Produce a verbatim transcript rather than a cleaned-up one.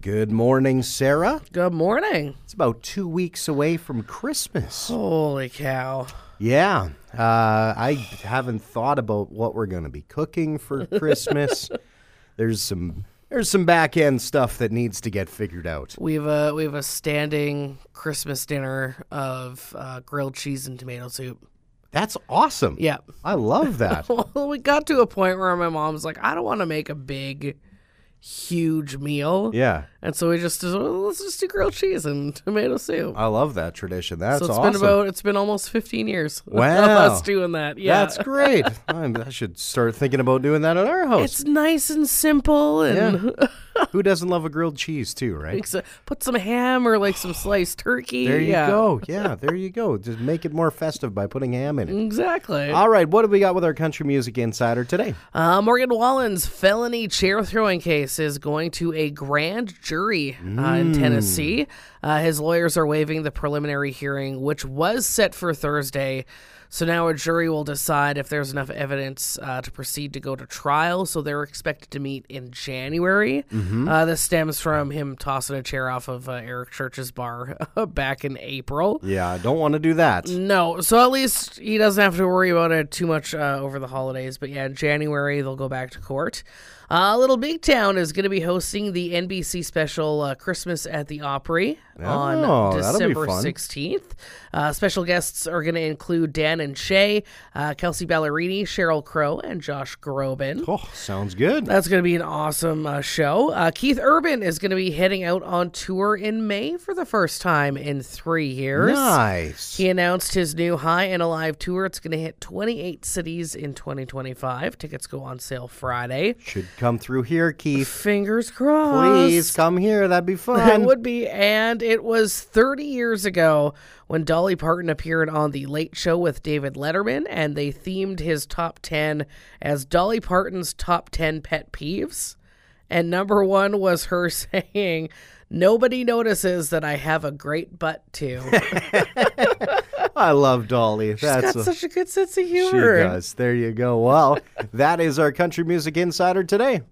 Good morning, Sarah. Good morning. It's about two weeks away from Christmas. Holy cow. Yeah. Uh, I haven't thought about what we're going to be cooking for Christmas. There's some there's some back end stuff that needs to get figured out. We have a we have a standing Christmas dinner of uh, grilled cheese and tomato soup. That's awesome. Yeah. I love that. Well, we got to a point where my mom's like, I don't want to make a big, huge meal. Yeah. And so we just, well, let's just do grilled cheese and tomato soup. I love that tradition. That's so it's awesome. been about, it's been almost fifteen years Wow. of us doing that. Yeah. That's great. I'm- I should start thinking about doing that at our house. It's nice and simple and Who doesn't love a grilled cheese too, right? Mix it- put some ham or like some sliced turkey. There you yeah. go. Yeah, there you go. Just make it more festive by putting ham in it. Exactly. All right, what have we got with our Country Music Insider today? Uh, Morgan Wallen's felony chair throwing case is going to a grand jury uh, in Tennessee. Uh, his lawyers are waiving the preliminary hearing, which was set for Thursday. So now a jury will decide if there's enough evidence uh, to proceed to go to trial. So they're expected to meet in January. Mm-hmm. Uh, this stems from him tossing a chair off of uh, Eric Church's bar back in April. Yeah, I don't want to do that. No, so at least he doesn't have to worry about it too much uh, over the holidays. But yeah, in January, they'll go back to court. Uh, Little Big Town is going to be hosting the N B C special uh, Christmas at the Opry Oh, on that'll be December fun. sixteenth. Uh, special guests are going to include Dan and Shay, uh, Kelsey Ballerini, Sheryl Crow, and Josh Groban. Oh, sounds good. That's going to be an awesome uh, show. Uh, Keith Urban is going to be heading out on tour in May for the first time in three years. Nice. He announced his new High and Alive tour. It's going to hit twenty-eight cities in twenty twenty-five. Tickets go on sale Friday. Should come through here, Keith. Fingers crossed. Please come here. That'd be It fun. would be. And it was thirty years ago when Dolly Parton appeared on The Late Show with David Letterman, and they themed his top ten as Dolly Parton's top ten pet peeves. And number one was her saying, "Nobody notices that I have a great butt, too." I love Dolly. She's That's got a- such a good sense of she humor. does. There you go. Well, that is our Country Music Insider today.